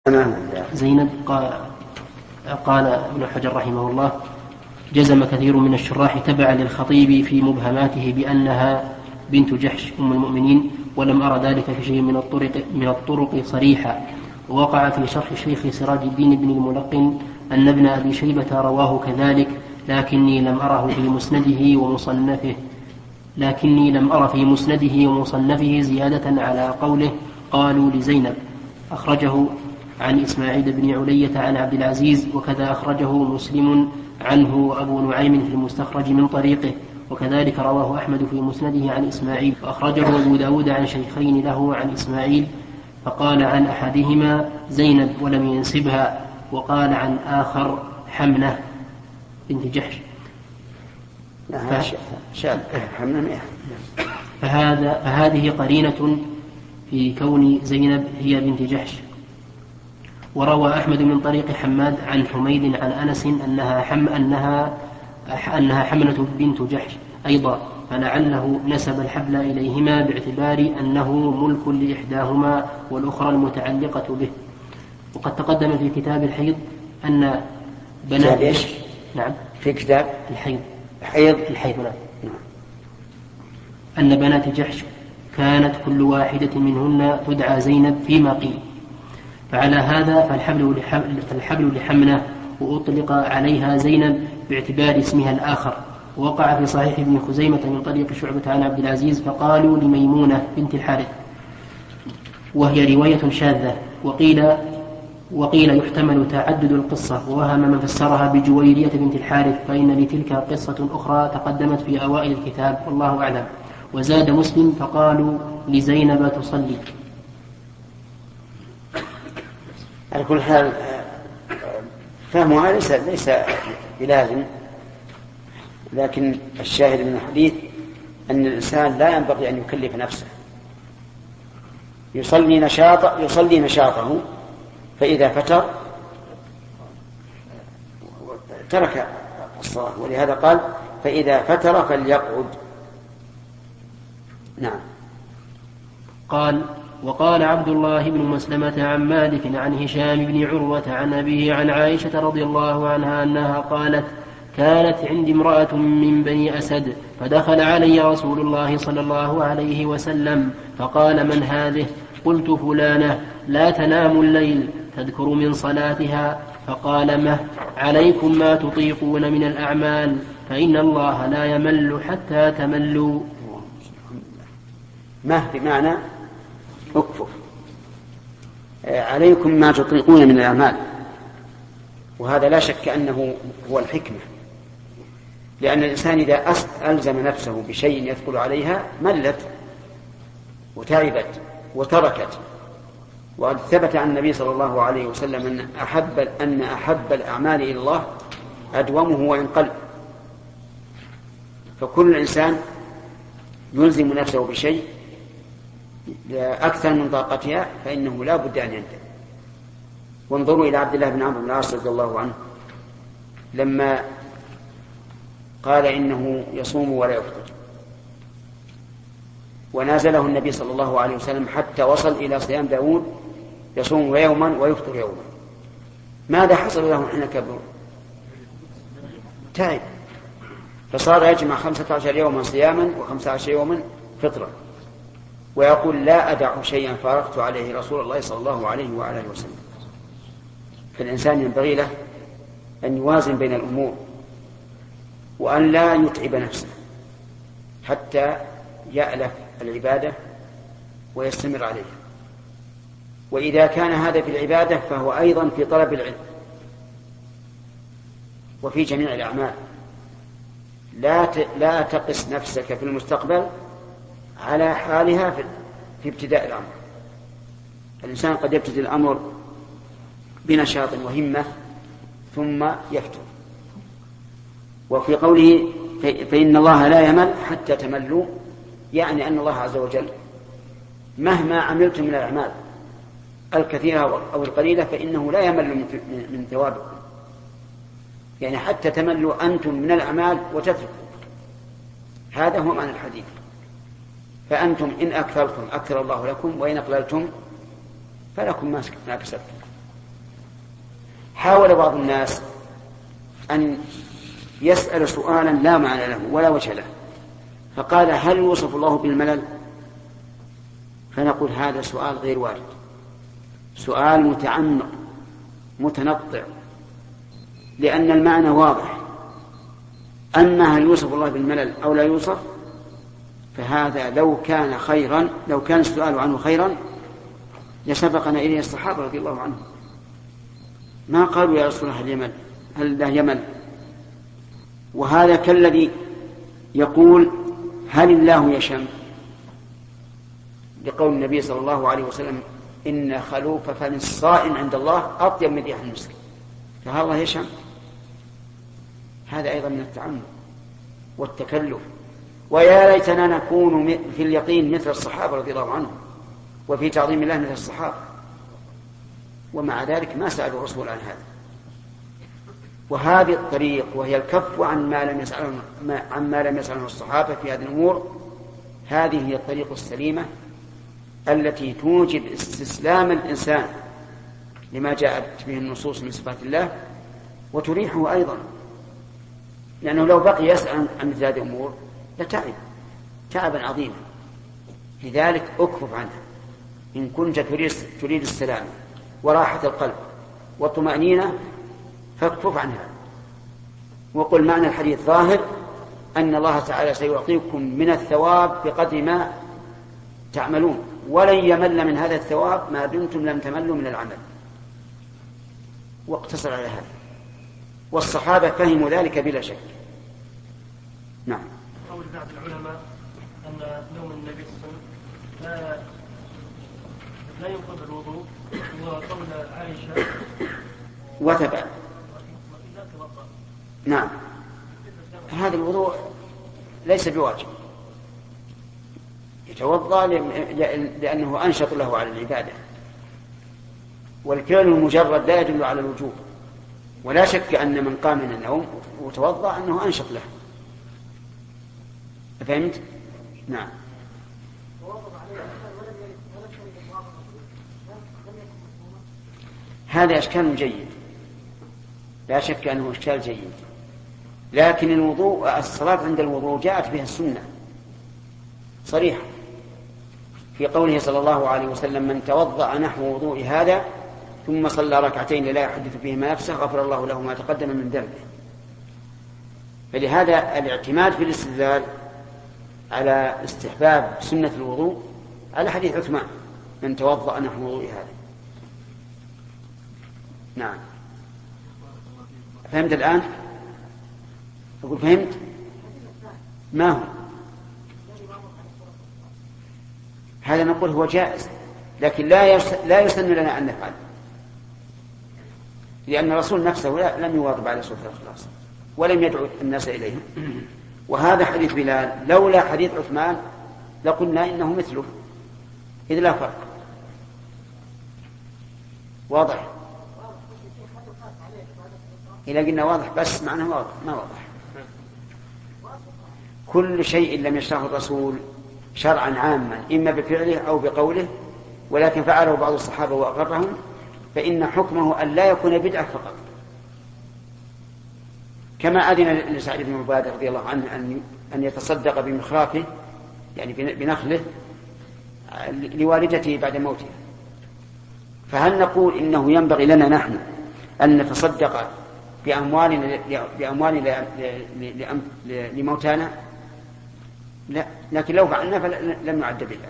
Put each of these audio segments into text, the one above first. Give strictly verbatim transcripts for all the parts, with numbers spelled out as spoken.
زينب. قال, قال ابن حجر رحمه الله: جزم كثير من الشراح تبعا للخطيب في مبهماته بأنها بنت جحش أم المؤمنين، ولم أرى ذلك في شيء من الطرق, من الطرق صريحا. ووقع في شرح شيخ سراج الدين بن الملقن أن ابن أبي شيبة رواه كذلك، لكني لم أره في مسنده ومصنفه لكني لم أر في مسنده ومصنفه زيادة على قوله قالوا لزينب. أخرجه عن إسماعيل بن علية عن عبد العزيز، وكذا أخرجه مسلم عنه وأبو نعيم في المستخرج من طريقه، وكذلك رواه أحمد في مسنده عن إسماعيل، وأخرجه أبو داود عن شيخين له عن إسماعيل، فقال عن أحدهما زينب ولم ينسبها، وقال عن آخر حمنة بنت جحش. فهذا فهذه قرينة في كون زينب هي بنت جحش. وروى أحمد من طريق حماد عن حميد عن أنس أنها, حم أنها, أنها حملة بنت جحش أيضا، فلعله نسب الحبل إليهما باعتبار أنه ملك لإحداهما والأخرى المتعلقة به. وقد تقدم في كتاب الحيض أن بنات نعم في كتاب الحيض الحيض الحيض نعم أن بنات جحش كانت كل واحدة منهن تدعى زينب فيما قيل. فعلى هذا فالحبل, فالحبل لحمنة، وأطلق عليها زينب باعتبار اسمها الآخر. ووقع في صحيح ابن خزيمة من طريق شعبة عن عبد العزيز فقالوا لميمونة بنت الحارث، وهي رواية شاذة. وقيل, وقيل يحتمل تعدد القصة، ووهم من فسرها بجويرية بنت الحارث، فإن لتلك قصة أخرى تقدمت في أوائل الكتاب والله أعلم. وزاد مسلم فقالوا لزينب تصلي. على كل حال فهمها ليس, ليس بلازم، لكن الشاهد من الحديث أن الإنسان لا ينبغي أن يكلف نفسه، يصلي نشاط يصلي نشاطه، فإذا فتر ترك الصلاة، ولهذا قال فإذا فتر فليقعد. نعم. قال: وقال عبد الله بن مسلمة عن مالك عن هشام بن عروة عن أبيه عن عائشة رضي الله عنها أنها قالت: كانت عندي امرأة من بني أسد، فدخل علي رسول الله صلى الله عليه وسلم فقال: من هذه؟ قلت: فلانة لا تنام الليل تذكر من صلاتها. فقال: مه عليكم ما تطيقون من الأعمال، فإن الله لا يمل حتى تملوا. مه بمعنى اكفر، عليكم ما تطيقون من الأعمال، وهذا لا شك أنه هو الحكمة، لأن الإنسان إذا ألزم نفسه بشيء يثقل عليها ملت وتعبت وتركت. وقد ثبت عن النبي صلى الله عليه وسلم أن أحب, أن أحب الأعمال إلى الله أدومه وإن قل. فكل إنسان يلزم نفسه بشيء أكثر من طاقتها فإنه لا بد أن ينتهي. وانظروا إلى عبد الله بن عمرو بن العاص رضي الله عنه لما قال إنه يصوم ولا يفطر، ونازله النبي صلى الله عليه وسلم حتى وصل إلى صيام داود يصوم يوما ويفطر يوما. ماذا حصل له حين كبر؟ تعب، فصار يجمع خمسة عشر يوما صياما وخمسة عشر يوما فطرا، ويقول: لا أدع شيئا فارقت عليه رسول الله صلى الله عليه وعلى وسلم. فالإنسان ينبغي له أن يوازن بين الأمور، وأن لا يتعب نفسه حتى يألف العبادة ويستمر عليها. وإذا كان هذا في العبادة فهو أيضا في طلب العلم وفي جميع الأعمال. لا لا تقس نفسك في المستقبل على حالها في ابتداء الأمر. الإنسان قد يبتدئ الأمر بنشاط وهمة ثم يفتر. وفي قوله فإن الله لا يمل حتى تملوا، يعني أن الله عز وجل مهما عملتم من الأعمال الكثيرة أو القليلة فإنه لا يمل من ثوابكم، يعني حتى تملوا أنتم من الأعمال وتتركوا. هذا هو معنى الحديث. فأنتم إن أكثرتم أكثر الله لكم، وإن أقللتم فلكم ما كسبتم. حاول بعض الناس أن يسأل سؤالا لا معنى له ولا وجه له، فقال هل يوصف الله بالملل؟ فنقول هذا سؤال غير وارد، سؤال متعمق متنطع، لأن المعنى واضح. أما هل يوصف الله بالملل أو لا يوصف، فهذا لو كان خيرا، لو كان السؤال عنه خيرا لسبقنا إليه الصحابة رضي الله عنهم، ما قالوا يا رسول الله اليمل، هل لا يمل؟ وهذا كالذي يقول هل الله يشم، لقول النبي صلى الله عليه وسلم إن خلوف فم الصائم عند الله أطيب من ريح المسك، فهل الله يشم؟ هذا أيضا من التعمق والتكلف. ويا ليتنا نكون في اليقين مثل الصحابة رضي الله عنهم، وفي تعظيم الله مثل الصحابة، ومع ذلك ما سألوا الرسول عن هذا. وهذه الطريق وهي الكف عن ما لم يسأله عن ما لم يسأله الصحابة في هذه الأمور، هذه هي الطريق السليمة التي توجب استسلام الإنسان لما جاءت به النصوص من صفات الله، وتريحه أيضا، لأنه لو بقي يسأل عن مثل هذه الأمور لتعب تعبا عظيما. لذلك أكفف عنها إن كنت تريد السلام وراحة القلب والطمأنينة، فاكفف عنها وقل معنى الحديث ظاهر أن الله تعالى سيعطيكم من الثواب بقدر ما تعملون، ولن يمل من هذا الثواب ما دمتم لم تملوا من العمل. واقتصر على هذا، والصحابة فهموا ذلك بلا شك. نعم. قول بعض العلماء أن نوم النبي صلى الله عليه وسلم لا لا ينقض الوضوء، وقول عائشة وثبت. نعم، هذا الوضوء ليس بواجب، يتوضأ لأنه أنشط له على العبادة، والفعل المجرد لا يدل على الوجوب، ولا شك أن من قام من النوم وتوضأ أنه أنشط له. فهمت؟ نعم. هذا إشكال جيد، لا شك أنه إشكال جيد، لكن الوضوء الصلاة عند الوضوء جاءت بها السنة صريحة في قوله صلى الله عليه وسلم من توضأ نحو وضوء هذا ثم صلى ركعتين لا يحدث فيهما نفسه غفر الله له ما تقدم من ذنبه. فلهذا الاعتماد في الاستدلال على استحباب سنة الوضوء على حديث عثمان من توضأ نحو وضوء هذا. نعم. فهمت الآن؟ أقول فهمت؟ ما هو؟ هذا نقول هو جائز، لكن لا لا يسن لنا أن نفعل، لأن الرسول نفسه لم يواظب على سورة الإخلاص ولم يدعو الناس إليه. وهذا حديث بلال لولا حديث عثمان لقلنا إنه مثله، إذ لا فرق. واضح؟ إذا قلنا واضح بس معناه واضح ما واضح. كل شيء لم يشرعه الرسول شرعا عاما إما بفعله أو بقوله، ولكن فعله بعض الصحابة وأقرهم، فإن حكمه أن لا يكون بدعة فقط. كما أذن لسعيد بن عبادة رضي الله عنه أن يتصدق بمخرافه يعني بنخله لوالدته بعد موتها. فهل نقول إنه ينبغي لنا نحن أن نتصدق بأموالنا بأموالنا لموتانا؟ لا، لكن لو فعلنا فلم نعد بدعة.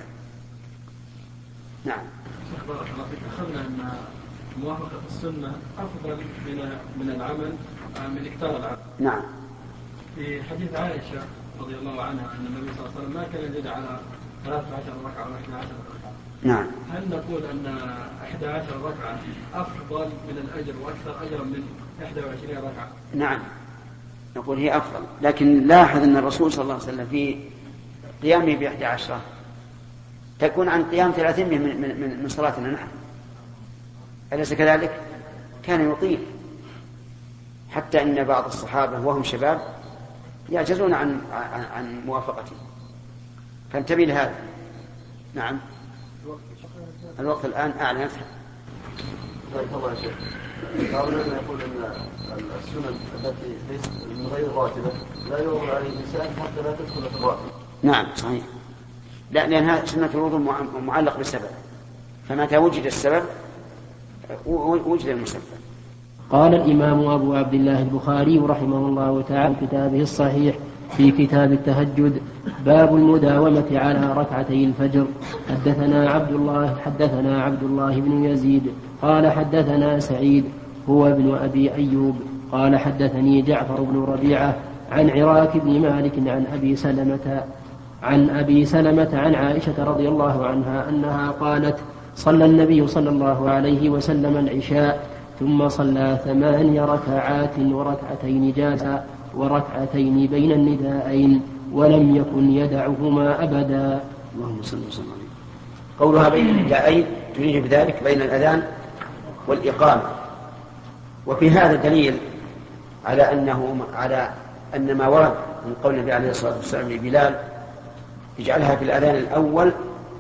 نعم. أخذنا أن موافقة السنة أفضل من من العمل من إكثار العمل. نعم. في حديث عائشة رضي الله عنها أن النبي صلى الله عليه وسلم ما كان يزيد على ثلاث عشرة ركعة أو اثنا عشر ركعة. نعم. هل نقول أن إحدى عشرة ركعة أفضل من الأجر وأكثر أجرا من إحدى وعشرين ركعة؟ نعم، نقول هي أفضل، لكن لاحظ أن الرسول صلى الله عليه وسلم في قيامه بإحدى عشرة تكون عن قيام ثلاثين من, من, من صلاتنا نحن، أليس كذلك؟ كان يطيل حتى أن بعض الصحابة وهم شباب يعجزون عن, عن, عن موافقته، فانتبه لهذا. نعم. الوقت الآن أعلى. ذلك الله يا شيخ. بعض الناس يقول ان السنن التي ليست من غير راتبه لا يؤمر عليه الانسان حتى لا تدخل في الراتب. نعم صحيح. لا، لأنها سنة الوضوء معلق بالسبب، فمتى وجد السبب وجد المسبب. قال الإمام أبو عبد الله البخاري رحمه الله تعالى في كتابه الصحيح في كتاب التهجد باب المداومة على ركعتي الفجر. حدثنا عبد الله حدثنا عبد الله بن يزيد قال حدثنا سعيد هو ابن أبي أيوب قال حدثني جعفر بن ربيعة عن عراك بن مالك عن أبي سلمة عن أبي سلمة عن عائشة رضي الله عنها أنها قالت صلى النبي صلى الله عليه وسلم العشاء ثم صلى ثماني ركعات وركعتين جالسا وركعتين بين النداءين ولم يكن يدعهما أبدا. اللهم صل وسلم عليه. قولها بين النداءين تريد بذلك بين الأذان والإقامة. وفي هذا دليل على أنه على أن ما ورد من قول النبي عليه الصلاة والسلام لبلال اجعلها في الأذان الأول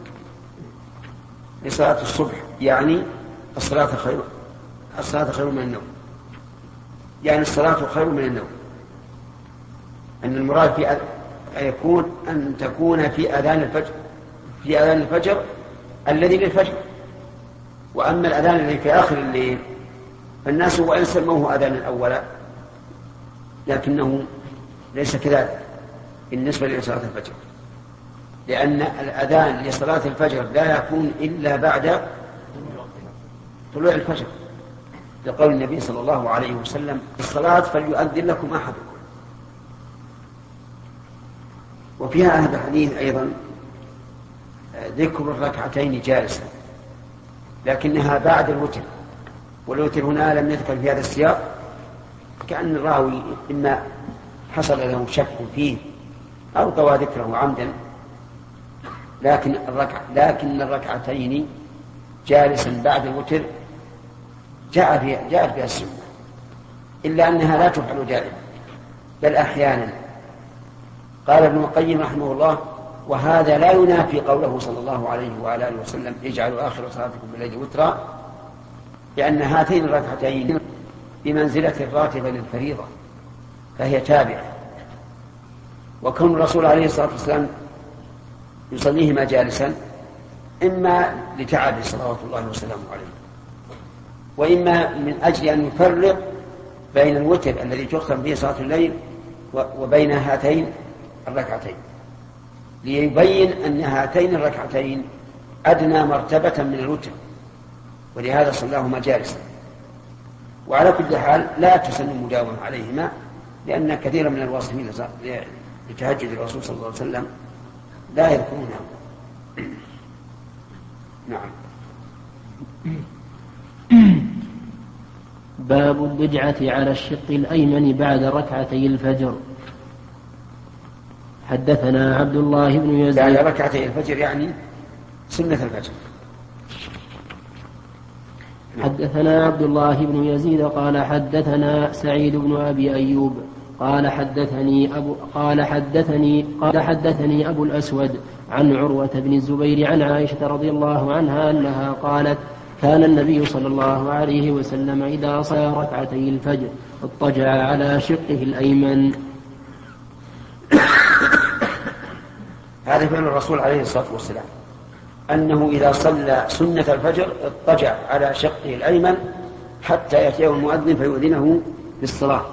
لصلاة الصبح، يعني الصلاة خير الصلاة خير من النوم، يعني الصلاة خير من النوم. أن المراد في يكون أن تكون في أذان الفجر في أذان الفجر الذي للفجر. وأما الأذان الذي في آخر الليل فالناس وإن سموه أذان الأول لكنه ليس كذلك بالنسبة لصلاة الفجر، لأن الأذان لصلاة الفجر لا يكون إلا بعد طلوع الفجر، لقول النبي صلى الله عليه وسلم الصلاة فليؤذن لكم أحدكم. وفيها هذا الحديث أيضا ذكر الركعتين جالسا، لكنها بعد الوتر، والوتر هنا لم يذكر في هذا السياق، كأن الراوي إما حصل له شك فيه أو طوى ذكره عمدا، لكن الركع لكن الركعتين جالسا بعد الوتر جاء فيها جاءت بها السنة، إلا أنها لا تفعل دائما بل أحيانا. قال ابن القيم رحمه الله وهذا لا ينافي قوله صلى الله عليه وعلى آله وسلم اجعلوا آخر صلاتكم بالليل وترا، لأن هاتين الركعتين بمنزلة الراتبة للفريضة فهي تابعة. وكون الرسول عليه الصلاة والسلام يصليهما جالسا إما لتعب صلوات الله وسلامه عليه، وإما من أجل أن يفرق بين الوتر الذي تختم به صلاة الليل وبين هاتين الركعتين، ليبين أن هاتين الركعتين أدنى مرتبة من الوتر، ولهذا صلاهما جالسا. وعلى كل حال لا تسن المداومة عليهما، لأن كثيرا من الواصفين لتهجد الرسول صلى الله عليه وسلم لا يذكرونه. نعم. باب البدعة على الشق الأيمن بعد ركعتي الفجر. حدثنا عبد الله بن يزيد بعد ركعتي الفجر يعني سنة الفجر. حدثنا عبد الله بن يزيد قال حدثنا سعيد بن أبي أيوب قال حدثني أبو قال حدثني قال حدثني أبو الأسود عن عروة بن الزبير عن عائشة رضي الله عنها أنها قالت كان النبي صلى الله عليه وسلم إذا صلى ركعتي الفجر اضطجع على شقه الأيمن. هذا فعل الرسول عليه الصلاة والسلام، أنه إذا صلى سنة الفجر اضطجع على شقه الأيمن حتى يأتيه المؤذن فيؤذنه بالصلاة.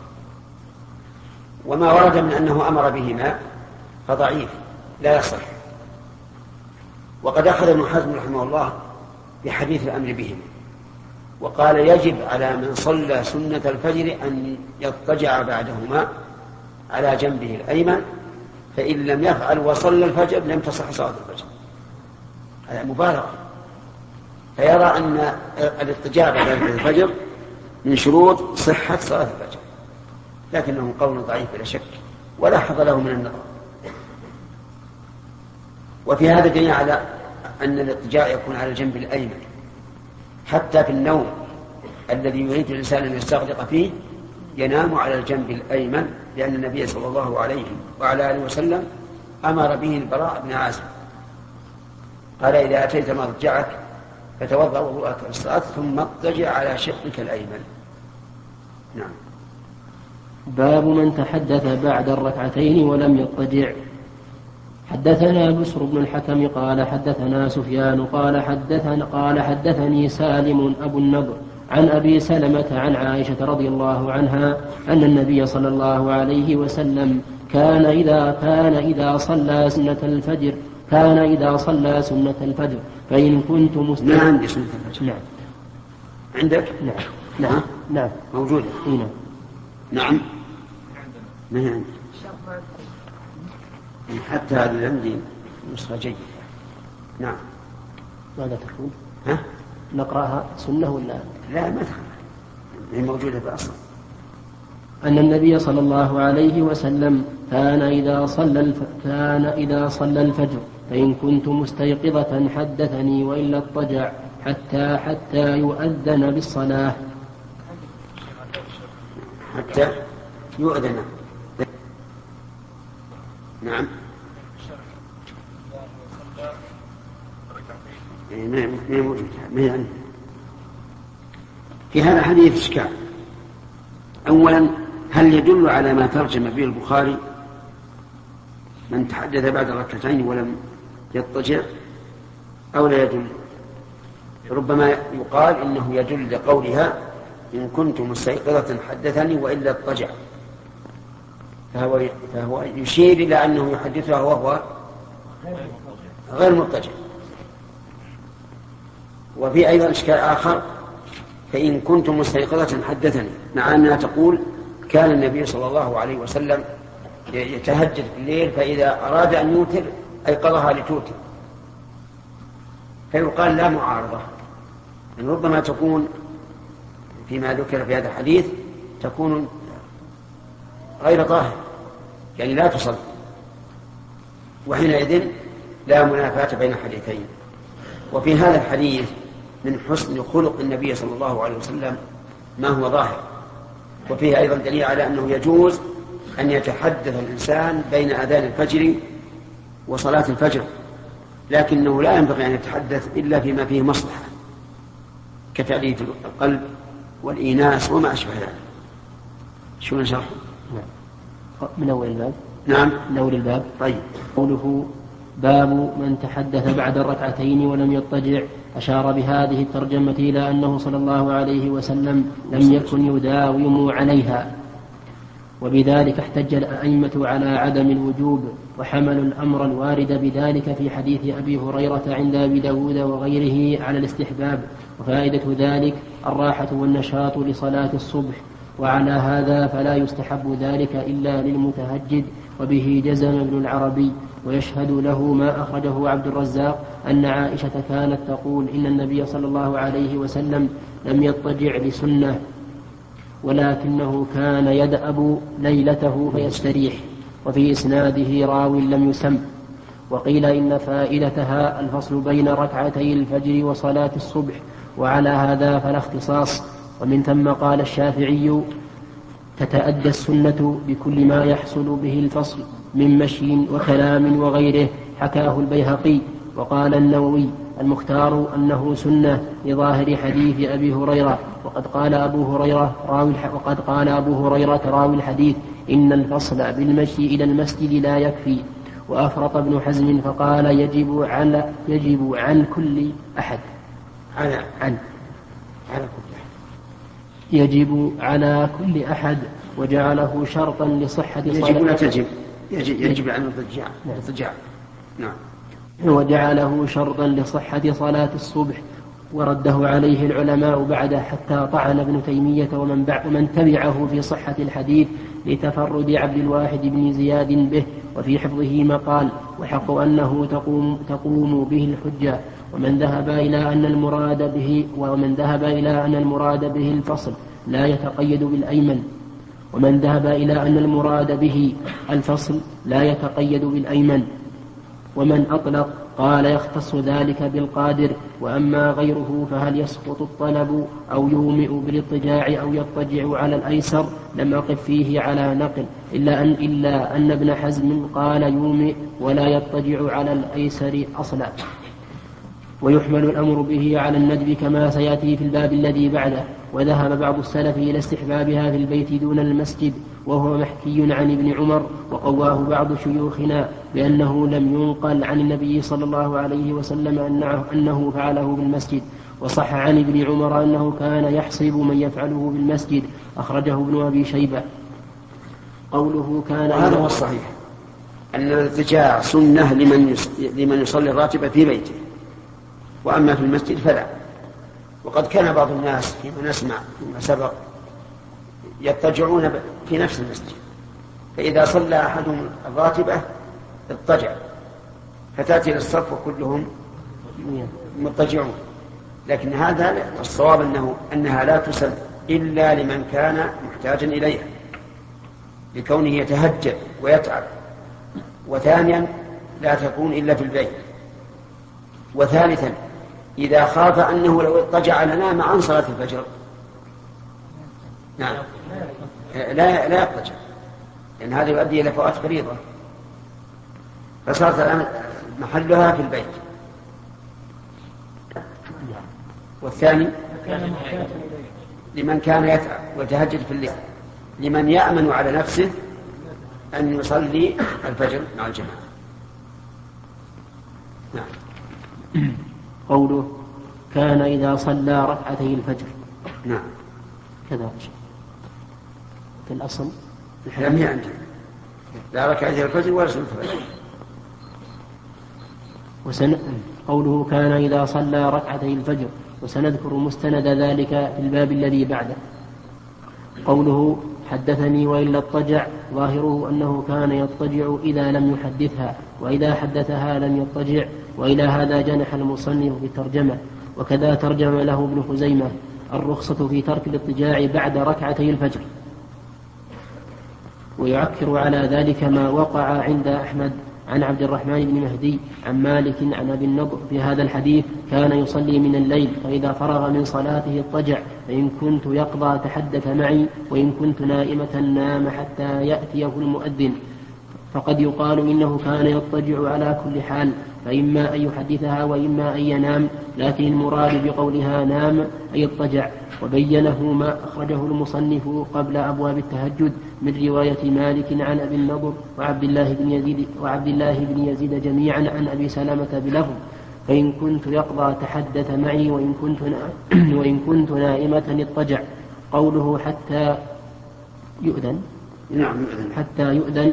وما ورد من أنه أمر بهما فضعيف لا يصح. وقد أخذ ابن حزم رحمه الله بحديث الأمر بهما، وقال يجب على من صلى سنة الفجر أن يضطجع بعدهما على جنبه الأيمن، فإن لم يفعل وصلى الفجر لم تصح صلاة الفجر. هذا مبالغة. فيرى أن الاضطجاع بعد الفجر من شروط صحة صلاة الفجر، لكنه قول ضعيف بلا شك ولا حظ له من النظر. وفي هذا دليل على أن الاضطجاع يكون على الجنب الأيمن حتى في النوم الذي يريد الإنسان أن يستغرق فيه ينام على الجنب الأيمن، لأن النبي صلى الله عليه وعلى آله وسلم أمر به البراء بن عازب قال إذا أتيت مضجعك فتوضأ وضوءك للصلاة ثم اضطجع على شقك الأيمن. نعم. باب من تحدث بعد الركعتين ولم يضطجع. حدثنا بشر بن الحكم قال حدثنا سفيان قال حدثنا قال حدثني سالم أبو النضر عن أبي سلمة عن عائشة رضي الله عنها أن النبي صلى الله عليه وسلم كان إذا كان إذا صلى سنة الفجر كان إذا صلى سنة الفجر فإن كنت مستيقظا. ما عندي سنة الفجر. نعم. عندك؟ نعم. نعم. نعم. موجودة. نعم. نعم. ما هي عندي. حتى هذا اللي عندي نسخة جيدة. نعم. ماذا تقول؟ ها؟ نقرأها سنة ولا؟ لا ما تخرج. هي موجودة في الأصل. أن النبي صلى الله عليه وسلم كان إذا صلى الف... كان إذا صلى الفجر فإن كنت مستيقظة حدثني وإلا اضطجع حتى حتى يؤذن بالصلاة. حتى يؤذن. نعم. ما موجود ما يعني. في هذا الحديث إشكال. أولا هل يدل على ما ترجم به البخاري من تحدث بعد ركعتين ولم يضطجع أو لا يدل؟ ربما يقال إنه يدل لقولها إن كنت مستيقظة حدثني وإلا اضطجع، فهو, فهو يشير إلى أنه يحدثها وهو غير مضطجع. وفي أيضا إشكال آخر، فإن كنت مستيقظة حدثني، مع أنها تقول كان النبي صلى الله عليه وسلم يتهجد في الليل فإذا أراد أن يوتر أيقظها لتوتر، فيقال لا معارضة. يعني ربما تكون فيما ذكر في هذا الحديث تكون غير طاهر، يعني لا تصل، وحينئذ لا منافاة بين الحديثين. وفي هذا الحديث من حسن خلق النبي صلى الله عليه وسلم ما هو ظاهر، وفيه أيضا دليل على أنه يجوز أن يتحدث الإنسان بين أذان الفجر وصلاة الفجر، لكنه لا ينبغي أن يتحدث إلا فيما فيه مصلحة كتأليف القلب والإيناس وما أشبه ذلك. شو نشرح؟ من أول الباب. نعم من أول الباب. طيب. قوله باب من تحدث بعد الركعتين ولم يضطجع، أشار بهذه الترجمة إلى أنه صلى الله عليه وسلم لم يكن يداوم عليها، وبذلك احتج الأئمة على عدم الوجوب، وحملوا الأمر الوارد بذلك في حديث أبي هريرة عند أبي داود وغيره على الاستحباب، وفائدة ذلك الراحة والنشاط لصلاة الصبح، وعلى هذا فلا يستحب ذلك إلا للمتهجد. وبه جزم ابن العربي، ويشهد له ما أخرجه عبد الرزاق أن عائشة كانت تقول إن النبي صلى الله عليه وسلم لم يضطجع لسنة، ولكنه كان يدأب ليلته فيستريح. وفي إسناده راو لم يسم. وقيل إن فائدتها الفصل بين ركعتي الفجر وصلاة الصبح، وعلى هذا فلا اختصاص. ومن ثم قال الشافعي تتأدى السنة بكل ما يحصل به الفصل من مشي وكلام وغيره، حكاه البيهقي. وقال النووي المختار أنه سنة لظاهر حديث أبي هريرة، وقد قال أبو هريرة راوي وقد قال أبو هريرة راوي الحديث إن الفصل بالمشي إلى المسجد لا يكفي. وأفرط ابن حزم فقال يجب على يجب عن كل أحد على عن على كل أحد يجب على كل أحد، وجعله شرطا لصحة صلاة. يجب لا تجب يجب, يجب عن الضجاع. الضجاع نعم. وجعله شرطا لصحة صلاة الصبح، ورده عليه العلماء بعد حتى طعن ابن تيمية ومن, ومن تبعه في صحة الحديث لتفرد عبد الواحد بن زياد به، وفي حفظه مقال، وحق أنه تقوم, تقوم به الحجة. ومن ذهب إلى أن المراد به ومن ذهب إلى أن المراد به الفصل لا يتقيد بالأيمن ومن ذهب إلى أن المراد به الفصل لا يتقيد بالأيمن ومن أطلق قال يختص ذلك بالقادر. وأما غيره فهل يسقط الطلب أو يومئ بالاضطجاع أو يضطجع على الأيسر لم أقف فيه على نقل، إلا أن, إلا أن ابن حزم قال يومئ ولا يضطجع على الأيسر أصلا. ويحمل الأمر به على الندب كما سيأتي في الباب الذي بعده. وذهب بعض السلف إلى استحبابها في البيت دون المسجد، وهو محكي عن ابن عمر، وقواه بعض شيوخنا بأنه لم ينقل عن النبي صلى الله عليه وسلم أنه فعله بالمسجد. وصح عن ابن عمر أنه كان يحصب من يفعله بالمسجد، أخرجه ابن أبي شيبة. قوله كان هذا هو الصحيح، أن الاضطجاع سنة لمن لمن يصلي الراتبة في بيته، وأما في المسجد فلا. وقد كان بعض الناس فيما نسمع فيما سبق يضطجعون في نفس المسجد، فإذا صلى أحدهم الراتبة اضطجع، فتأتي للصف وكلهم مضطجعون. لكن هذا الصواب أنه أنها لا تسل إلا لمن كان محتاجا إليها لكونه يتهجد ويتعب. وثانيا لا تكون إلا في البيت. وثالثا إذا خاف أنه لو اضطجع لنام عن صلاة الفجر نعم لا لا يضطجع، لأن هذا يؤدي إلى فوات فريضة، فصارت الآن محلها في البيت. والثاني لمن كان يتعب ويتهجد في الليل، لمن يأمن على نفسه أن يصلي الفجر مع الجماعة. نعم. قوله كان إذا صلى ركعتي الفجر. نعم كذا في الأصل لم يعندي لا ركعتي الفجر ولا سنة الفجر. وسن... قوله كان إذا صلى ركعتي الفجر، وسنذكر مستند ذلك في الباب الذي بعده. قوله حدثني وإلا اضطجع، ظاهره أنه كان يضطجع إذا لم يحدثها، وإذا حدثها لم يضطجع، وإلى هذا جنح المصنف بالترجمة. وكذا ترجم له ابن خزيمة الرخصة في ترك الاضطجاع بعد ركعتي الفجر. ويعكر على ذلك ما وقع عند أحمد عن عبد الرحمن بن مهدي عن مالك عن أبي النضر في هذا الحديث: كان يصلي من الليل فإذا فرغ من صلاته اضطجع، فإن كنت يقضى تحدث معي، وإن كنت نائمة نام حتى يأتيه المؤذن. فقد يقال إنه كان يضطجع على كل حال، فإما أن يحدثها وإما أن ينام، لكن المراد بقولها نام أي اضطجع. وبينه ما أخرجه المصنف قبل أبواب التهجد من رواية مالك عن أبي النضر وعبد الله بن يزيد, وعبد الله بن يزيد جميعا عن أبي سلامة بلفظ: فإن كنت يقضى تحدث معي، وإن كنت, وإن كنت نائمة اضطجع. قوله حتى يؤذن نعم حتى يؤذن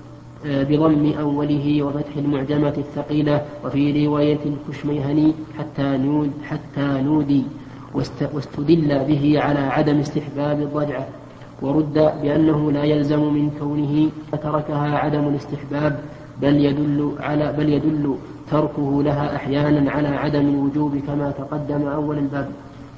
بضم أوله وفتح المعجمة الثقيلة. وفي رواية الكشميهني حتى نود حتى نودي. واستدل به على عدم استحباب الضجعة، ورد بأنه لا يلزم من كونه تركها عدم الاستحباب، بل يدل على بل يدل تركه لها أحيانا على عدم الوجوب كما تقدم أول الباب.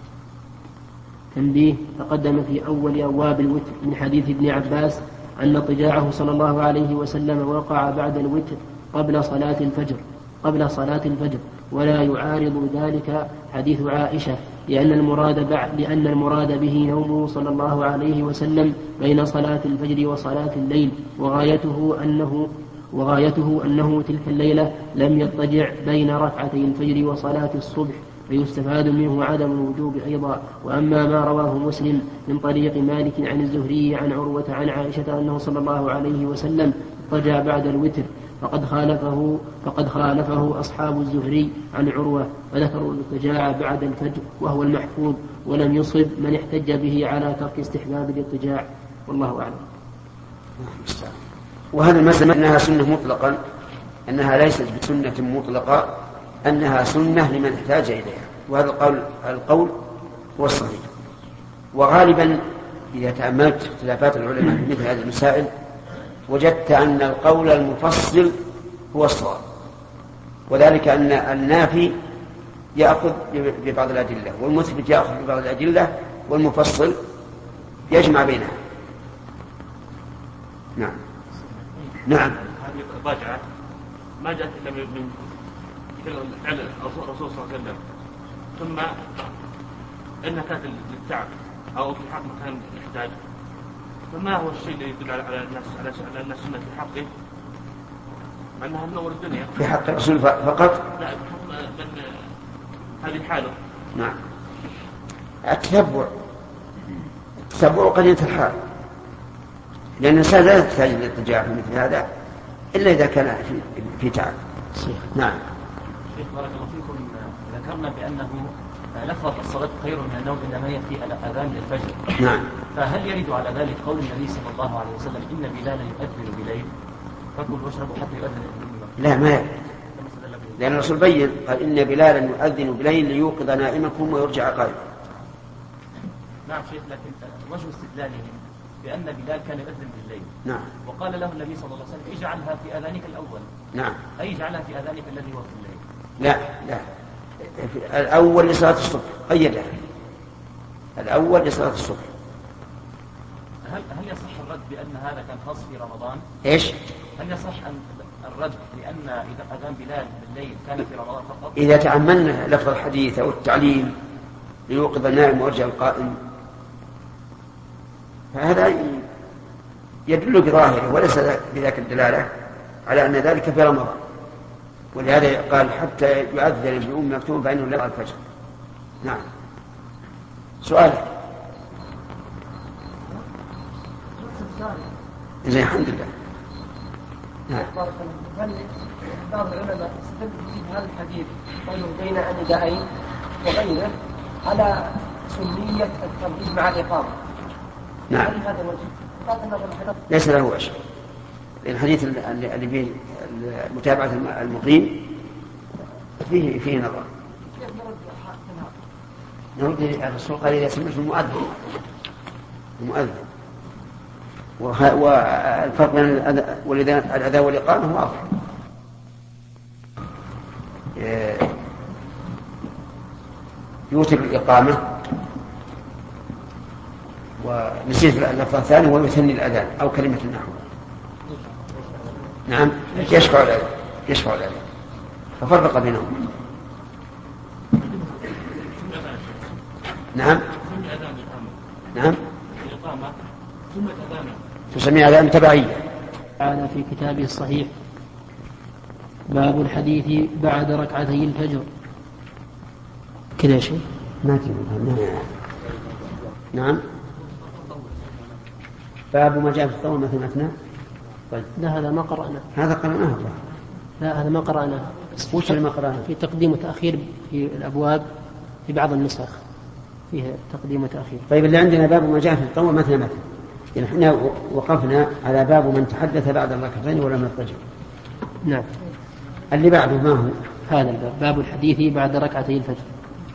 تنبيه: تقدم في أول أبواب الوتر من حديث ابن عباس أن اضطجاعه صلى الله عليه وسلم وقع بعد الوتر قبل صلاة الفجر قبل صلاة الفجر ولا يعارض ذلك حديث عائشة، لأن المراد بعد لأن المراد به نومه صلى الله عليه وسلم بين صلاة الفجر وصلاة الليل، وغايته أنه وغايته أنه تلك الليلة لم يضطجع بين ركعتي الفجر وصلاة الصبح، فيستفاد منه عدم الوجوب أيضا. وأما ما رواه مسلم من طريق مالك عن الزهري عن عروة عن عائشة أنه صلى الله عليه وسلم اضطجع بعد الوتر فقد خالفه فقد خالفه أصحاب الزهري عن عروة، فذكروا الاضطجاع بعد الفجر وهو المحفوظ، ولم يصب من احتج به على ترك استحباب الاضطجاع، والله أعلم. وهذا المسألة أنها سنة مطلقا، أنها ليست بسنة مطلقة، أنها سنة لمن احتاج إليها، وهذا القول القول هو الصحيح. وغالبا إذا تأملت اختلافات العلماء في مثل هذه المسائل وجدت أن القول المفصل هو الصواب، وذلك أن النافي يأخذ ببعض الأدلة والمثبت يأخذ ببعض الأدلة والمفصل يجمع بينها. نعم نعم. هذه الضجعة ما جاءت إلا من فعل الرسول صلى الله عليه وسلم، ثم إنها كانت للتعب أو في حق مكان يحتاج، فما هو الشيء الذي يدل على الناس على الناس سنة في حقه مع أنها من أول الدنيا في حق الرسول فقط؟ لا، بحق من هذه حاله. نعم. التتبع التتبع قرينة الحال، لأن الإنسان لا يحتاج للاضطجاع في مثل هذا إلا إذا كان في, في تعب. نعم. شيخ بارك الله فيكم، ذكرنا بأنه لفظة الصلاة خير من النوم إنما هي في أذان الفجر. نعم. فهل يرد على ذلك قول النبي صلى الله عليه وسلم إن بلالا يؤذن بليل فكلوا واشربوا حتى يؤذن ابن؟ لا، ما يرد، لأن الرسول بين قال إن بلالا يؤذن بليل ليوقظ نائمكم ويرجع قائما. نعم شيخ، لكن وجه استدلاله بأن بلال كان يؤذن بالليل. نعم. وقال له النبي صلى الله عليه وسلم اجعلها في أذانك الأول. نعم. أي اجعلها في أذانك الذي هو في الليل. لا لا، الأول لصلاة الصبح قيدها، الأول لصلاة الصبح. هل هل يصح الرد بأن هذا كان خاص في رمضان؟ إيش؟ هل يصح أن الرد لأن إذا أذان بلال بالليل كان في رمضان فقط؟ إذا تأملنا لفظ الحديث أو التعليم ليوقظ النائم ويرجع القائم، فهذا يدل بظاهره وليس بذاك الدلالة على أن ذلك في رمضان، ولهذا قال حتى يؤذن ابن أم مكتوم فإنه لا الفجر. نعم. سؤال. زين، الحمد لله. نعم. بعض العلماء استدل في هذا الحديث قالوا بين الندائين وغيره على سنية الترتيب مع الإقامة. نعم. هذا الوجه ليس له وجه، لأن الحديث اللي فيه متابعة المقيم فيه فيه نظر. نرد الرسول قال إذا سمعت المؤذن المؤذن والفرق بين الأذان والإقامة واضح. يوتر الإقامة ونسيت اللفظ الثاني ويثني الأذان أو كلمة النحو. نعم، يشفع الأذان يشفع الأذان ففرق بينهم. نعم نعم تسمي أذان تبعية. تعالى في كتابه الصحيح باب الحديث بعد ركعتي الفجر كذا شيء ما تقول. نعم. باب ما جاء في الطول مثل مثنى. طيب لا، هذا ما قرأنا. هذا قرأناه. لا، هذا ما قرأناه. وش اللي ما قرأناه؟ في تقديم وتأخير في الأبواب في بعض النسخ فيها تقديم وتأخير. طيب اللي عندنا باب ما جاء في الطول مثل مثل، يعني احنا وقفنا على باب من تحدث بعد الركعتين ولم يضطجع. نعم. اللي بعده ما هو؟ هذا الباب باب الحديث بعد ركعتي الفجر.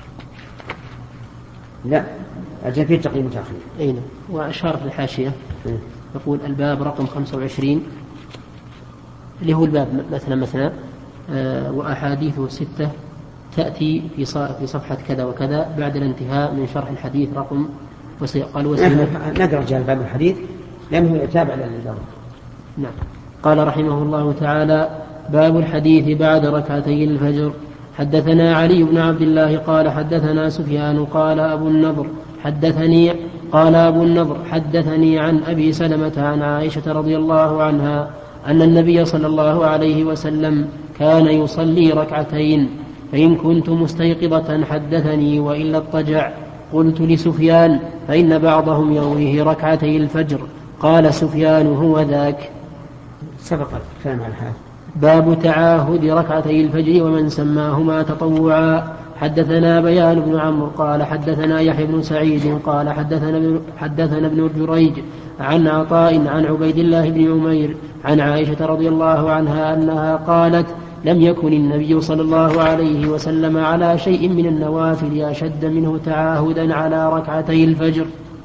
لا، أجل فيه تقديم وتأخير. أين وأشار في الحاشية يقول الباب رقم خمسة وعشرين اللي هو الباب مثلا مثلا آه وأحاديثه ستة تأتي في في صفحة كذا وكذا بعد الانتهاء من شرح الحديث رقم وسيقال وسيلة. ندرج على باب الحديث لأنه يتابع للإجابة. نعم. قال رحمه الله تعالى باب الحديث بعد ركعتي الفجر. حدثنا علي بن عبد الله قال حدثنا سفيان قال أبو النضر حدثني قال أبو النضر حدثني عن أبي سلمة عن عائشة رضي الله عنها أن النبي صلى الله عليه وسلم كان يصلي ركعتين فإن كنت مستيقظة حدثني وإلا اضطجع. قلت لسفيان فإن بعضهم يرويه ركعتي الفجر. قال سفيان هو ذاك. سبق الكلام على هذا. باب تعاهد ركعتي الفجر ومن سماهما تطوعا. حدثنا بيان بن عمرو قال حدثنا يحيى بن سعيد قال حدثنا حدثنا ابن جريج عن عطاء عن عبيد الله بن عمير عن عائشة رضي الله عنها أنها قالت لم يكن النبي صلى الله عليه وسلم على شيء من النوافل أشد منه تعاهدا على ركعتي الفجر.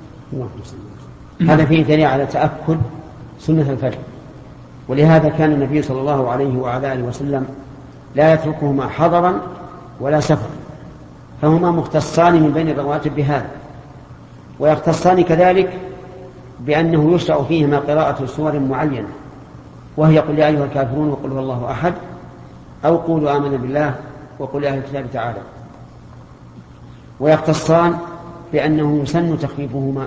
هذا فيه دليل على تأكد سنة الفجر، ولهذا كان النبي صلى الله عليه وعلى آله وسلم لا يتركهما حضرا ولا سفر، فهما مختصان من بين الرواتب بهذا، ويختصان كذلك بأنه يشرع فيهما قراءة سور معينة، وهي قل يا أيها الكافرون وقل هو الله أحد، أو قولوا آمنا بالله وقل يا أهل الكتاب تعالى. ويختصان بأنه يسن تخفيفهما،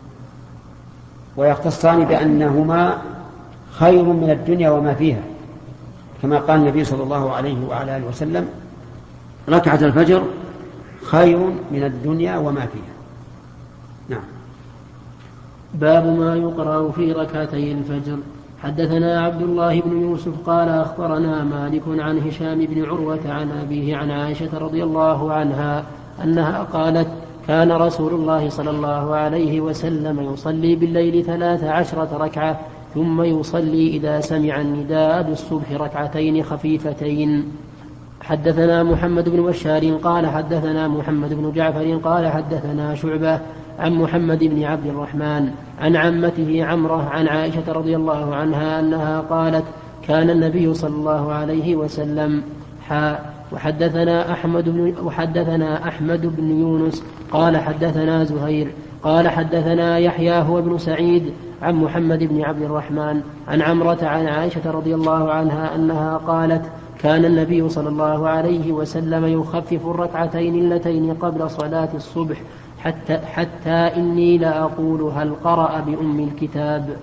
ويختصان بأنهما خير من الدنيا وما فيها، كما قال النبي صلى الله عليه وعلى آله وسلم ركعة الفجر خير من الدنيا وما فيها. نعم. باب ما يقرأ في ركعتي الفجر. حدثنا عبد الله بن يوسف قال أخبرنا مالك عن هشام بن عروة عن أبيه عن عائشة رضي الله عنها أنها قالت كان رسول الله صلى الله عليه وسلم يصلي بالليل ثلاث عشرة ركعة ثم يصلي إذا سمع النداء بالصبح ركعتين خفيفتين. حدثنا محمد بن بشار قال حدثنا محمد بن جعفر قال حدثنا شعبة عن محمد بن عبد الرحمن عن عمته عمرة عن عائشة رضي الله عنها أنها قالت كان النبي صلى الله عليه وسلم حاء وحدثنا أحمد بن, وحدثنا أحمد بن يونس قال حدثنا زهير قال حدثنا يحيى هو بن سعيد عن محمد بن عبد الرحمن عن عمرة عن عائشة رضي الله عنها أنها قالت كان النبي صلى الله عليه وسلم يخفف الركعتين اللتين قبل صلاة الصبح حتى, حتى إني لأقول هل قرأ بأم الكتاب.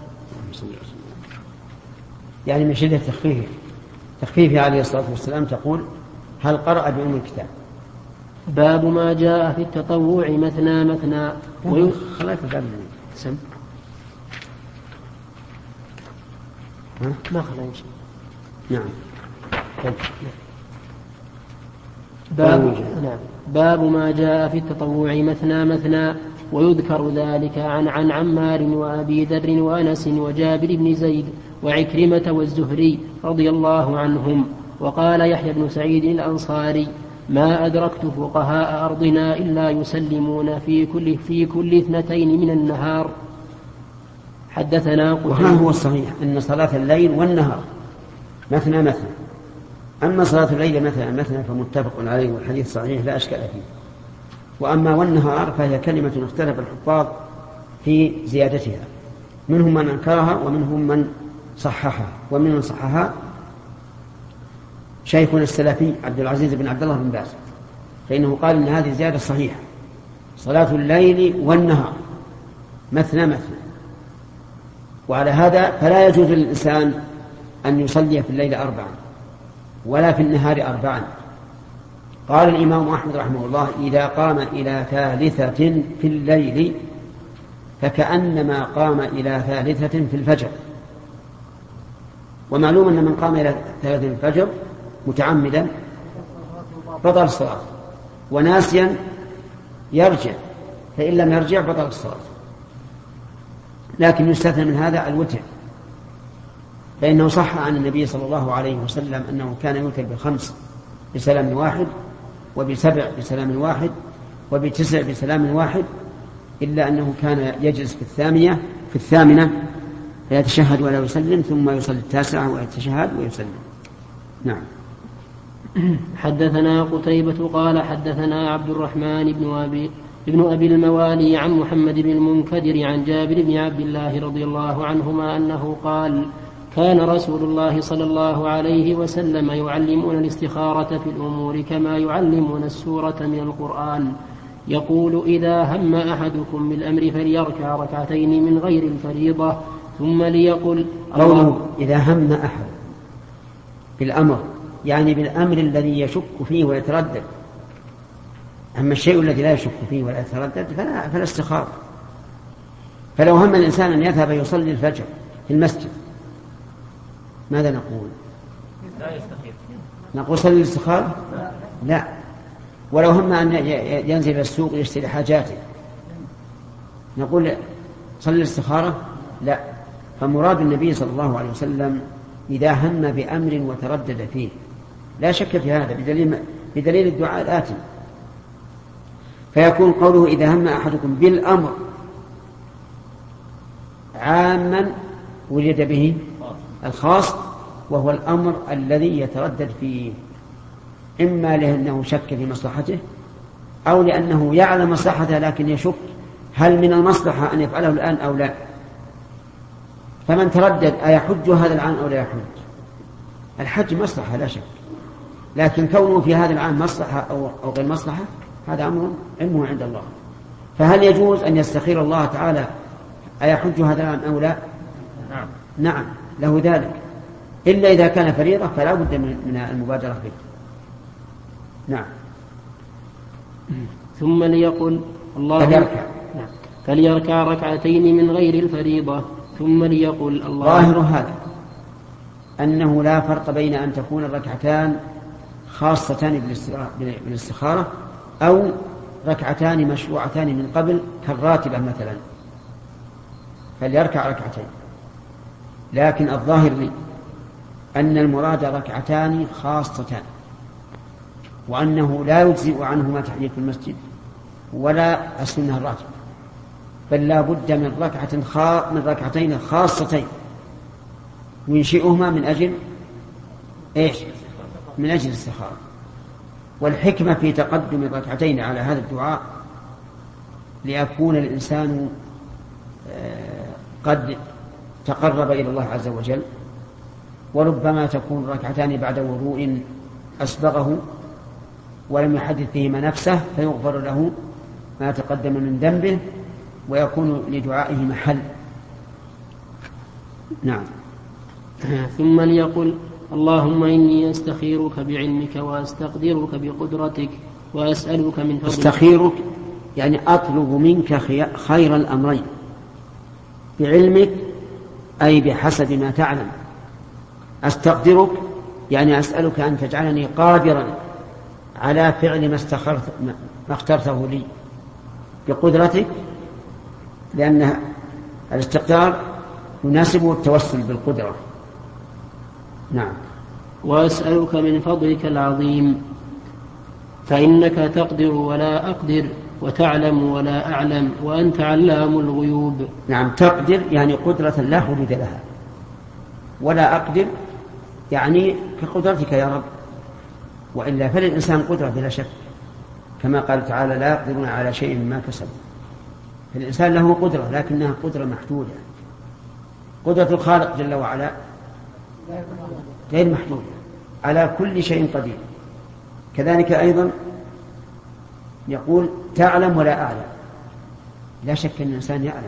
يعني من شدة تخفيفه تخفيفه عليه الصلاة والسلام تقول هل قرأ بأم الكتاب. باب ما جاء في التطوع مثنى مثنى خلاك الباب سم ما خلا نعم. باب, نعم. باب ما جاء في التطوع مثنى مثنى ويذكر ذلك عن عن عمار وأبي ذر وأنس وجابر بن زيد وعكرمة والزهري رضي الله عنهم. وقال يحيى بن سعيد الأنصاري ما أدركت فقهاء أرضنا إلا يسلمون في كل, في كل اثنتين من النهار. حدثنا وهذا هو الصحيح أن صلاة الليل والنهار مثنى مثنى. أما صلاة الليل مثنى مثنى فمتفق عليه والحديث صحيح لا أشكال فيه. وأما والنهار فهي كلمة اختلف الحفاظ في زيادتها منهم من أنكرها ومنهم من صححها. ومن من صححها شيخنا السلفي عبد العزيز بن عبد الله بن باز فإنه قال إن هذه زيادة صحيحة صلاة الليل والنهار مثنى مثنى. وعلى هذا فلا يجوز للإنسان أن يصلي في الليل أربعا ولا في النهار أربعا. قال الإمام أحمد رحمه الله إذا قام إلى ثالثة في الليل فكأنما قام إلى ثالثة في الفجر. ومعلوم أن من قام إلى ثالثة في الفجر متعمدا بطل الصلاة وناسيا يرجع فإن لم يرجع بطل الصلاة. لكن يستثنى من هذا الوتر فإنه صح عن النبي صلى الله عليه وسلم أنه كان يوتر بخمس بسلام واحد وبسبع بسلام واحد وبتسع بسلام واحد إلا أنه كان يجلس في الثامنة في الثامنة فيتشهد ولا يسلم ثم يصلي التاسعة ويتشهد ويسلم. نعم. حدثنا قتيبة قال حدثنا عبد الرحمن بن أبي ابن أبي الموالي عن محمد بن المنكدر عن جابر بن عبد الله رضي الله عنهما أنه قال كان رسول الله صلى الله عليه وسلم يعلمون الاستخارة في الأمور كما يعلمون السورة من القرآن يقول إذا هم أحدكم بالأمر فليركع ركعتين من غير الفريضة ثم ليقل قوله إذا هم أحد بالأمر يعني بالأمر الذي يشك فيه ويتردد. أما الشيء الذي لا يشك فيه ولا يتردد فلا, فلا استخارة. فلو هم الإنسان أن يذهب يصلي الفجر في المسجد ماذا نقول؟ لا يستخير. نقول صلي الاستخارة؟ لا. ولو هم أن ينزل السوق يشتري حاجاته نقول صلي الاستخارة؟ لا. فمراد النبي صلى الله عليه وسلم إذا هم بأمر وتردد فيه لا شك في هذا بدليل, بدليل الدعاء الآتي. فيكون قوله إذا هم أحدكم بالأمر عاما وجد به الخاص وهو الأمر الذي يتردد فيه إما لأنه شك في مصلحته أو لأنه يعلم مصلحته لكن يشك هل من المصلحة أن يفعله الآن أو لا. فمن تردد أيحج هذا العام أو لا يحج؟ الحج مصلحة لا شك لكن كونه في هذا العام مصلحة أو غير مصلحة هذا أمر علمه عند الله. فهل يجوز أن يستخير الله تعالى أيحج هذا العام أو لا؟ نعم. نعم له ذلك إلا إذا كان فريضة فلا بد من المبادرة به. نعم. ثم ليقل الله فليركع نعم. فليركع ركعتين من غير الفريضة ثم ليقل الله. ظاهر هذا أنه لا فرق بين أن تكون الركعتان خاصتان بالاستخارة أو ركعتان مشروعتان من قبل كالراتبة مثلا، فليركع ركعتين. لكن الظاهر لي أن المراد ركعتان خاصتان، وأنه لا يجزئ عنهما تحية المسجد ولا السنة الراتبة، بل لا بد من ركعة خا... من ركعتين خاصتين ينشئهما من أجل إيش؟ من أجل الاستخارة. والحكمة في تقدم الركعتين على هذا الدعاء ليكون الإنسان قد تقرب إلى الله عز وجل، وربما تكون ركعتان بعد وضوء أسبغه ولم يحدث فيهما نفسه فيغفر له ما تقدم من ذنبه ويكون لدعائه محل. نعم. ثم ليقل اللهم إني أستخيرك بعلمك وأستقدرك بقدرتك وأسألك من فضلك. أستخيرك يعني أطلب منك خير الأمرين، بعلمك أي بحسب ما تعلم، أستقدرك يعني أسألك أن تجعلني قادرا على فعل ما, استخرت ما اخترته لي بقدرتك، لأن الاستقدار يناسبه التوسل بالقدرة. نعم. وأسألك من فضلك العظيم فإنك تقدر ولا أقدر وتعلم ولا أعلم وأنت علام الغيوب. نعم، تقدر يعني قدرة لا حدود لها، ولا أقدر يعني كقدرتك يا رب، وإلا فللإنسان قدرة بلا شك، كما قال تعالى لا يقدرون على شيء مما كسب. فالإنسان له قدرة لكنها قدرة محدودة. قدرة الخالق جل وعلا غير محدودة، على كل شيء قدير. كذلك أيضا يقول تعلم ولا أعلم، لا شك أن الإنسان يعلم.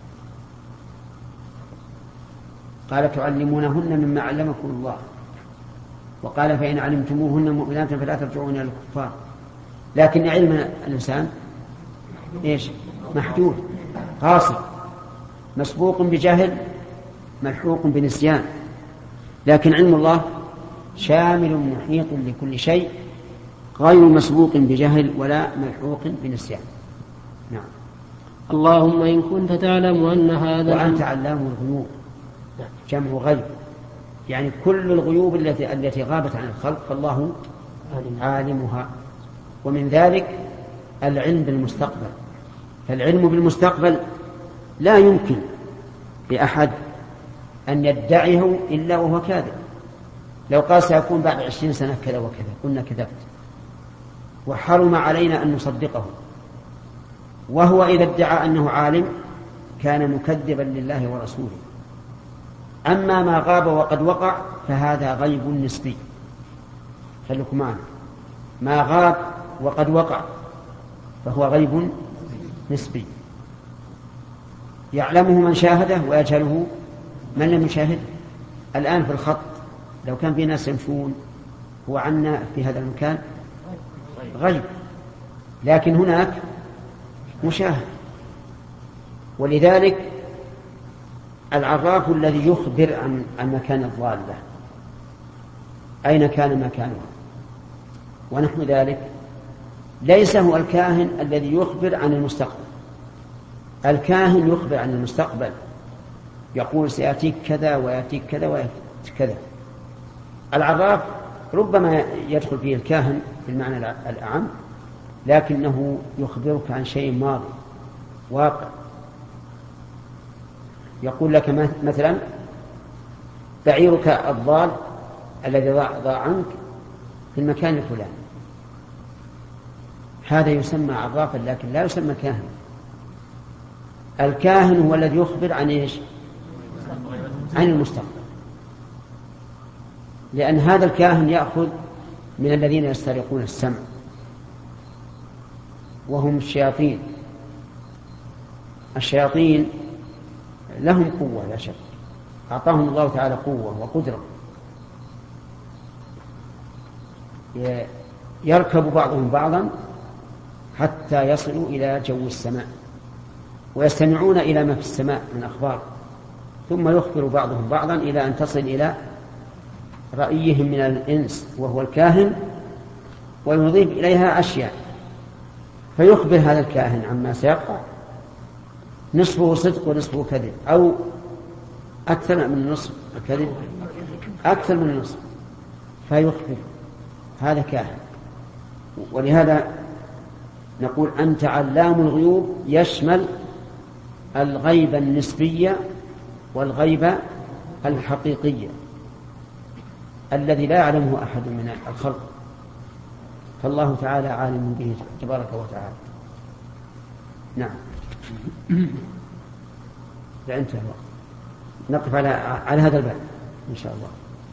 قال تعلمونهن مما علمكم الله، وقال فإن علمتموهن مؤمنات فلا ترجعون إلى الكفار. لكن علم الإنسان إيش؟ محدود قاصر، مسبوق بجهل ملحوق بنسيان. لكن علم الله شامل محيط لكل شيء، غير مسبوق بجهل ولا ملحوق بنسيان. نعم. اللهم إن كنت تعلم أن هذا وأنت علام الغيوب، جمع غيب، يعني كل الغيوب التي التي غابت عن الخلق فالله عالمها. ومن ذلك العلم بالمستقبل، فالعلم بالمستقبل لا يمكن لأحد أن يدعيه إلا وهو كاذب. لو قال سيكون بعد عشرين سنة كذا وكذا قلنا كذبت، وحرم علينا أن نصدقه. وهو إذا ادعى أنه عالم كان مكذبا لله ورسوله. أما ما غاب وقد وقع فهذا غيب نسبي. خليكم معنا، ما غاب وقد وقع فهو غيب نسبي، يعلمه من شاهده ويجهله من لم يشاهد. الآن في الخط لو كان في ناس يمشون هو عنا في هذا المكان غيب، لكن هناك مشاهد. ولذلك العراف الذي يخبر عن عن مكان الضالة أين كان مكانها ونحو ذلك ليس هو الكاهن الذي يخبر عن المستقبل. الكاهن يخبر عن المستقبل، يقول سيأتيك كذا ويأتيك كذا ويأتيك كذا. العراف ربما يدخل فيه الكاهن في المعنى الأعم، لكنه يخبرك عن شيء ماضي واقع. يقول لك مثلا بعيرك الضال الذي ضاع عنك في المكان الفلاني، هذا يسمى عرافا لكن لا يسمى كاهن. الكاهن هو الذي يخبر عن ايش؟ عن المستقبل، لأن هذا الكاهن يأخذ من الذين يسترقون السمع وهم الشياطين. الشياطين لهم قوة لا شك، أعطاهم الله تعالى قوة وقدرة، يركب بعضهم بعضا حتى يصلوا إلى جو السماء ويستمعون إلى ما في السماء من أخبار، ثم يخبر بعضهم بعضا إلى أن تصل إلى رأيهم من الإنس وهو الكاهن، ويضيف إليها أشياء، فيخبر هذا الكاهن عما سيقع، نصفه صدق ونصفه كذب، أو أكثر من النصف كذب، أكثر من النصف، فيخبر هذا كاهن. ولهذا نقول أنت علام الغيوب يشمل الغيب النسبية والغيب الحقيقية الذي لا يعلمه أحد من الخلق، فالله تعالى عالم به تبارك وتعالى. نعم. فانتهى الوقت، نقف على على هذا الباب إن شاء الله.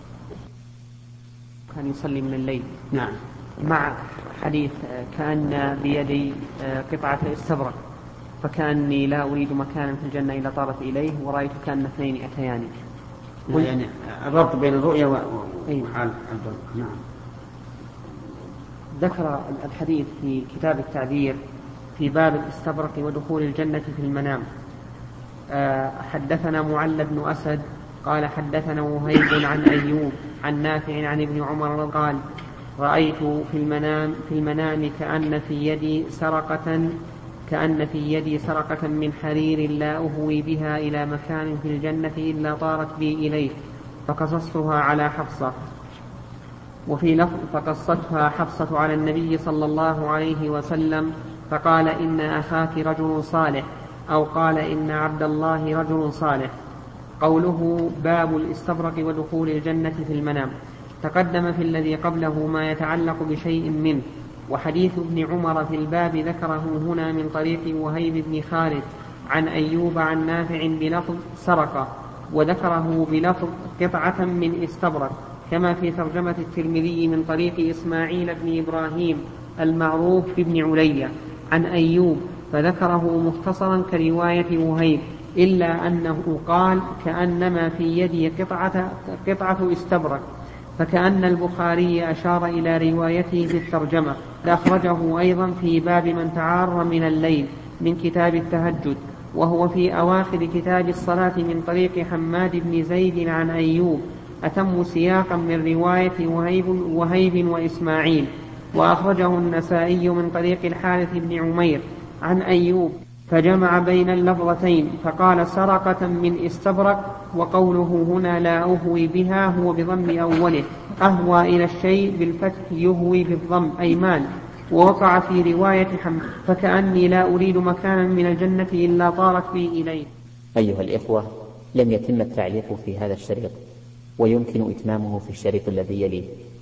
كان يصلي من الليل. نعم. مع حديث كأن بيدي قطعة استبرق، فكأني لا أريد مكانا في الجنة إلا طارت إليه ورأيت كأن اثنين أتياني. يعني الربط بين الرؤيا وحال البر. نعم. ذكر الحديث في كتاب التعبير في باب الاستبرق ودخول الجنة في المنام. حدثنا معل بن أسد قال حدثنا وهيب عن أيوب عن نافع عن ابن عمر قال رأيت في المنام في المنام كأن في يدي سرقة كأن في يدي سرقة من حرير لا أهوي بها إلى مكان في الجنة إلا طارت بي إليه، فقصصتها على حفصة. وفي لفظ فقصتها حفصة على النبي صلى الله عليه وسلم فقال إن أخاك رجل صالح، أو قال إن عبد الله رجل صالح. قوله باب الاستبرق ودخول الجنة في المنام تقدم في الذي قبله ما يتعلق بشيء منه، وحديث ابن عمر في الباب ذكره هنا من طريق وهيب بن خالد عن أيوب عن نافع بلفظ سرقة، وذكره بلفظ قطعة من استبرق، كما في ترجمة الترمذي من طريق إسماعيل بن إبراهيم المعروف بابن علية عن أيوب، فذكره مختصرا كرواية وهيب، إلا أنه قال كأنما في يدي قطعة, قطعة استبرق، فكأن البخاري أشار إلى روايته في الترجمة. أخرجه أيضا في باب من تعار من الليل من كتاب التهجد، وهو في أواخر كتاب الصلاة من طريق حماد بن زيد عن أيوب، أتم سياقا من رواية وهيب, وهيب وإسماعيل. وأخرجه النسائي من طريق الحارث بن عمير عن أيوب، فجمع بين اللفظتين فقال سرقة من استبرق، وقوله هنا لا أهوي بها هو بضم أوله، أهوى إلى الشيء بالفتح يهوي بالضم أي مال. ووقع في رواية حمد فكأني لا أريد مكانا من الجنة إلا طارت بي إليه. أيها الإخوة، لم يتم التعليق في هذا الشريط، ويمكن إتمامه في الشريط الذي يليه.